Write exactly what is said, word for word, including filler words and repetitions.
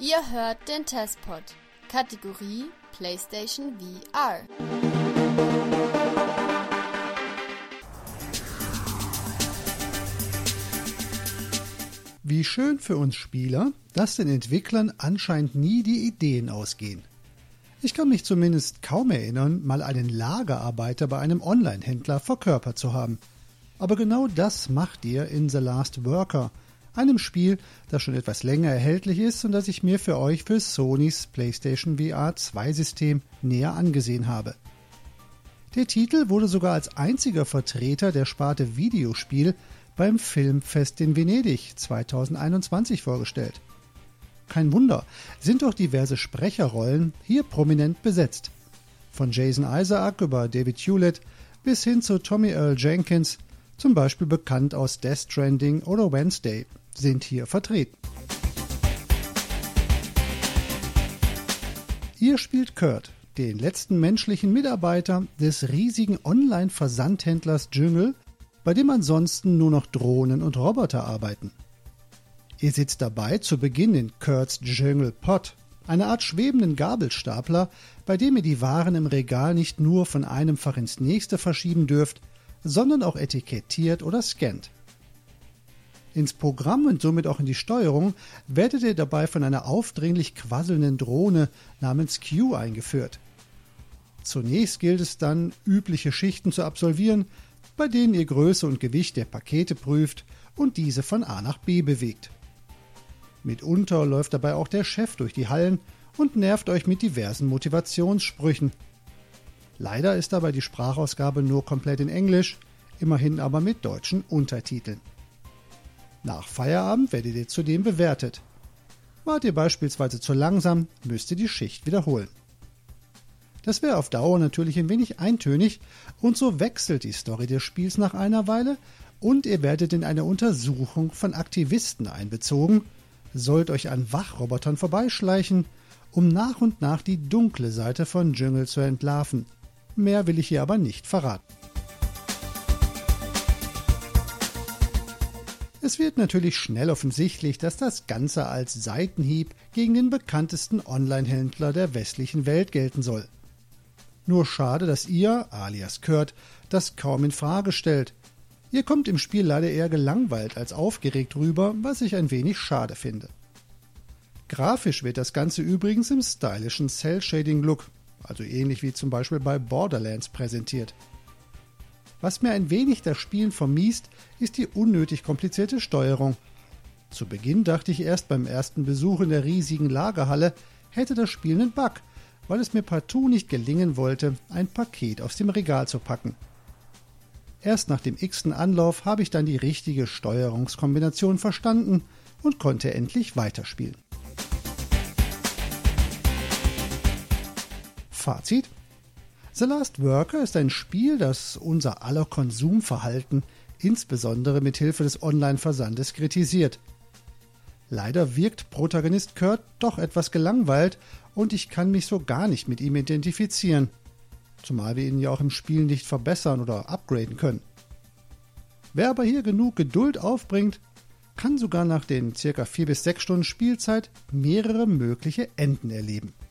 Ihr hört den Testpod, Kategorie PlayStation V R. Wie schön für uns Spieler, dass den Entwicklern anscheinend nie die Ideen ausgehen. Ich kann mich zumindest kaum erinnern, mal einen Lagerarbeiter bei einem Online-Händler verkörpert zu haben. Aber genau das macht ihr in The Last Worker, einem Spiel, das schon etwas länger erhältlich ist und das ich mir für euch für Sonys PlayStation V R zwei System näher angesehen habe. Der Titel wurde sogar als einziger Vertreter der Sparte Videospiel beim Filmfest in Venedig zweitausendeinundzwanzig vorgestellt. Kein Wunder, sind doch diverse Sprecherrollen hier prominent besetzt. Von Jason Isaac über David Hewlett bis hin zu Tommy Earl Jenkins, zum Beispiel bekannt aus Death Stranding oder Wednesday, sind hier vertreten. Ihr spielt Kurt, den letzten menschlichen Mitarbeiter des riesigen Online-Versandhändlers Jingle, bei dem ansonsten nur noch Drohnen und Roboter arbeiten. Ihr sitzt dabei zu Beginn in Kurt's Jingle Pod, eine Art schwebenden Gabelstapler, bei dem ihr die Waren im Regal nicht nur von einem Fach ins nächste verschieben dürft, sondern auch etikettiert oder scannt. Ins Programm und somit auch in die Steuerung werdet ihr dabei von einer aufdringlich quasselnden Drohne namens Q eingeführt. Zunächst gilt es dann, übliche Schichten zu absolvieren, bei denen ihr Größe und Gewicht der Pakete prüft und diese von A nach B bewegt. Mitunter läuft dabei auch der Chef durch die Hallen und nervt euch mit diversen Motivationssprüchen. Leider ist dabei die Sprachausgabe nur komplett in Englisch, immerhin aber mit deutschen Untertiteln. Nach Feierabend werdet ihr zudem bewertet. Wart ihr beispielsweise zu langsam, müsst ihr die Schicht wiederholen. Das wäre auf Dauer natürlich ein wenig eintönig und so wechselt die Story des Spiels nach einer Weile und ihr werdet in eine Untersuchung von Aktivisten einbezogen, sollt euch an Wachrobotern vorbeischleichen, um nach und nach die dunkle Seite von Jingle zu entlarven. Mehr will ich hier aber nicht verraten. Es wird natürlich schnell offensichtlich, dass das Ganze als Seitenhieb gegen den bekanntesten Online-Händler der westlichen Welt gelten soll. Nur schade, dass ihr, alias Kurt, das kaum in Frage stellt. Ihr kommt im Spiel leider eher gelangweilt als aufgeregt rüber, was ich ein wenig schade finde. Grafisch wird das Ganze übrigens im stylischen Cell-Shading-Look, also ähnlich wie zum Beispiel bei Borderlands, präsentiert. Was mir ein wenig das Spielen vermiest, ist die unnötig komplizierte Steuerung. Zu Beginn dachte ich erst beim ersten Besuch in der riesigen Lagerhalle, hätte das Spiel einen Bug, weil es mir partout nicht gelingen wollte, ein Paket aus dem Regal zu packen. Erst nach dem x-ten Anlauf habe ich dann die richtige Steuerungskombination verstanden und konnte endlich weiterspielen. Fazit: The Last Worker ist ein Spiel, das unser aller Konsumverhalten insbesondere mit Hilfe des Online-Versandes kritisiert. Leider wirkt Protagonist Kurt doch etwas gelangweilt und ich kann mich so gar nicht mit ihm identifizieren, zumal wir ihn ja auch im Spiel nicht verbessern oder upgraden können. Wer aber hier genug Geduld aufbringt, kann sogar nach den ca. vier bis sechs Stunden Spielzeit mehrere mögliche Enden erleben.